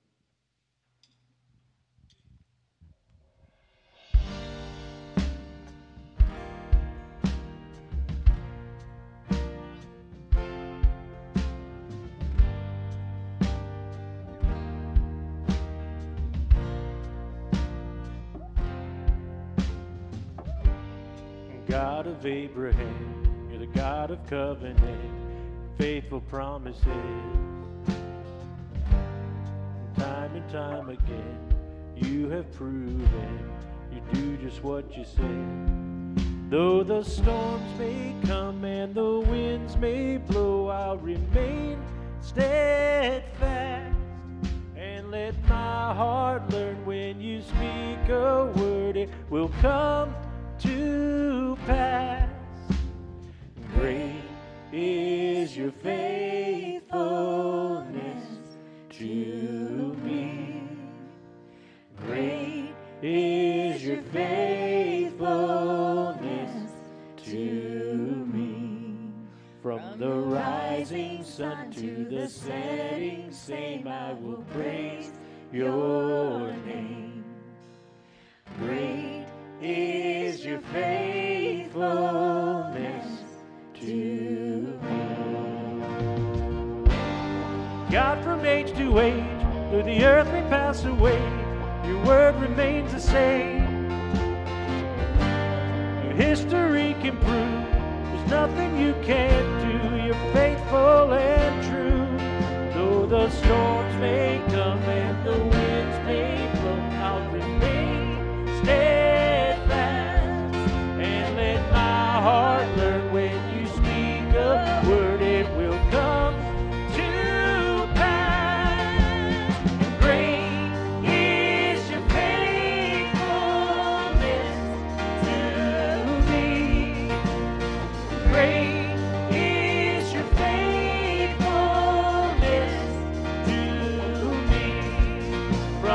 God of Abraham, you're the God of covenant, faithful promises. Time and time again, you have proven you do just what you say. Though the storms may come and the winds may blow, I'll remain steadfast. And let my heart learn when you speak a word, it will come to pass. Great is your faithfulness to me. Great is your faithfulness to me. From the rising sun to the setting same, I will praise your name. Great is your faithfulness to me. God, from age to age, though the earth may pass away, your word remains the same. Your history can prove there's nothing you can't do. You're faithful and true. Though the storms may come and the winds may blow, I'll remain steadfast. And let my heart learn when you speak a word, it will come to pass. And great is your faithfulness to me. Great is your faithfulness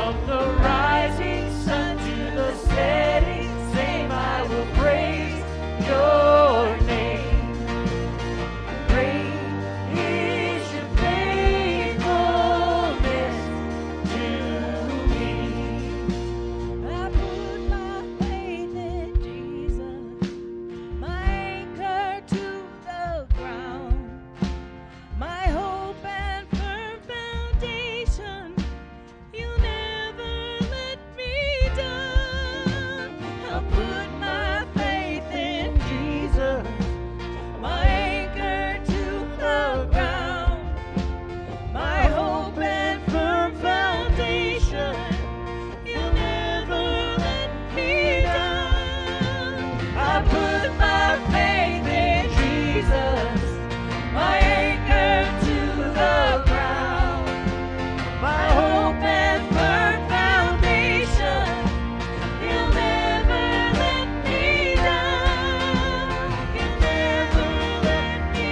From the rising sun to the setting same, I will praise your name. Great is your faithfulness to me. I put my faith in Jesus, my anchor to the ground, my hope and firm foundation. You never let me down. I put my faith in Jesus, my anchor to the ground, my hope and firm foundation. You never let me down. I put my faith in Jesus, my anchor to the ground, my hope and firm foundation. You'll never let me down. You'll never let me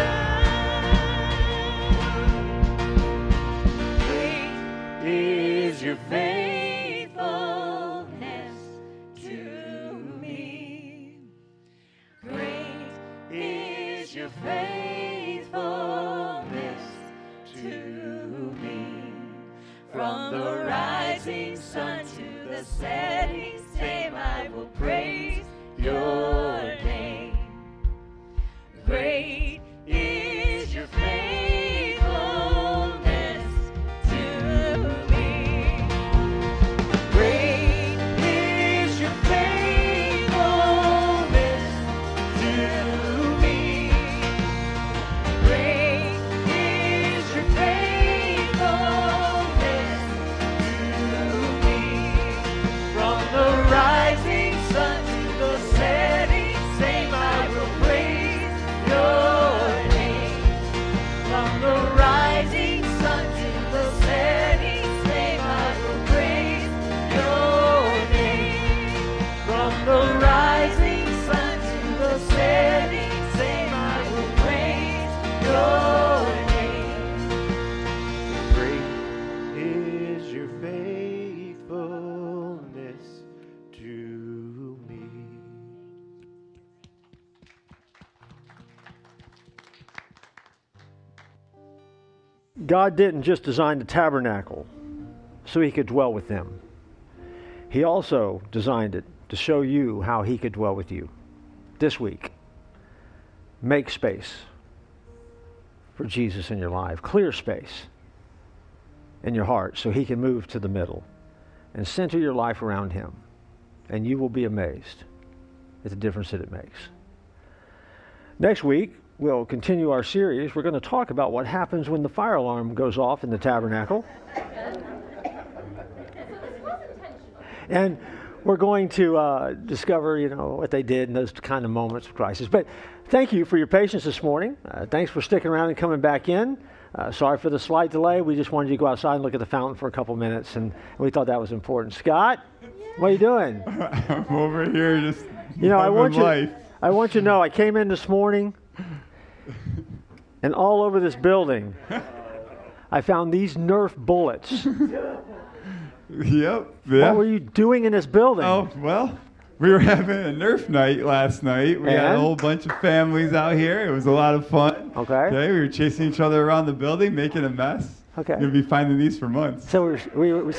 down. Great Is your faithfulness to me. Great is your faithfulness to me. From the rising sun to the setting same, I will praise your name. Great is your faithfulness to me. Great is your faithfulness to me. Great is your faithfulness to me. From the rising sun to the setting same, I will praise your name. From the rising sun to the setting same, I will praise your name. From the rising sun to the setting same, I will praise your name. Great is your faithfulness to me. God didn't just design the tabernacle so he could dwell with them. He also designed it to show you how he could dwell with you. This week, make space for Jesus in your life. Clear space in your heart so he can move to the middle and center your life around him. And you will be amazed at the difference that it makes. Next week, we'll continue our series. We're going to talk about what happens when the fire alarm goes off in the tabernacle. And we're going to discover, what they did in those kind of moments of crisis. But thank you for your patience this morning. Thanks for sticking around and coming back in. Sorry for the slight delay. We just wanted you to go outside and look at the fountain for a couple minutes, and we thought that was important. Scott, what are you doing? I'm over here just I want life. I want you to know I came in this morning, and all over this building, I found these Nerf bullets. Yep. What were you doing in this building? Oh, well, we were having a Nerf night last night. We had a And? whole bunch of families out here. It was a lot of fun. Okay. We were chasing each other around the building, making a mess. Okay. You'll be finding these for months. So we were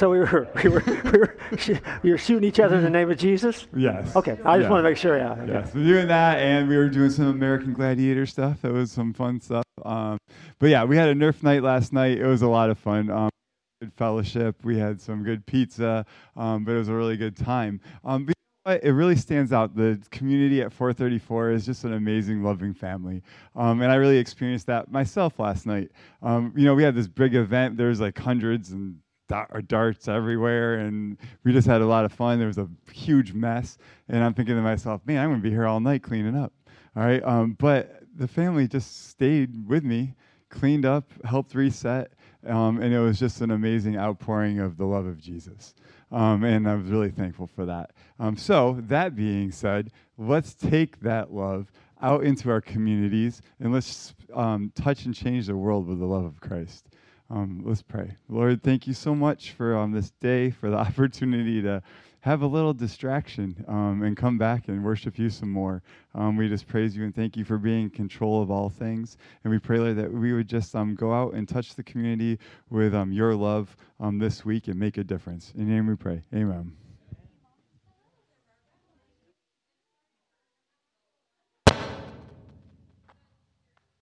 shooting each other in the name of Jesus? Yes. Okay, I just Yeah. want to make sure. Yeah. Okay. Yes, we're doing that, and we were doing some American Gladiator stuff. That was some fun stuff. But yeah, we had a Nerf night last night. It was a lot of fun. Good fellowship. We had some good pizza, but it was a really good time. But you know what? It really stands out. The community at 434 is just an amazing, loving family, and I really experienced that myself last night. We had this big event. There was like hundreds and darts everywhere, and we just had a lot of fun. There was a huge mess, and I'm thinking to myself, man, I'm going to be here all night cleaning up. All right, but the family just stayed with me, cleaned up, helped reset, and it was just an amazing outpouring of the love of Jesus. And I was really thankful for that. So that being said, let's take that love out into our communities, and let's touch and change the world with the love of Christ. Let's pray. Lord, thank you so much for this day, for the opportunity to have a little distraction and come back and worship you some more. We just praise you and thank you for being in control of all things. And we pray, Lord, that we would just go out and touch the community with your love this week and make a difference. In your name we pray. Amen.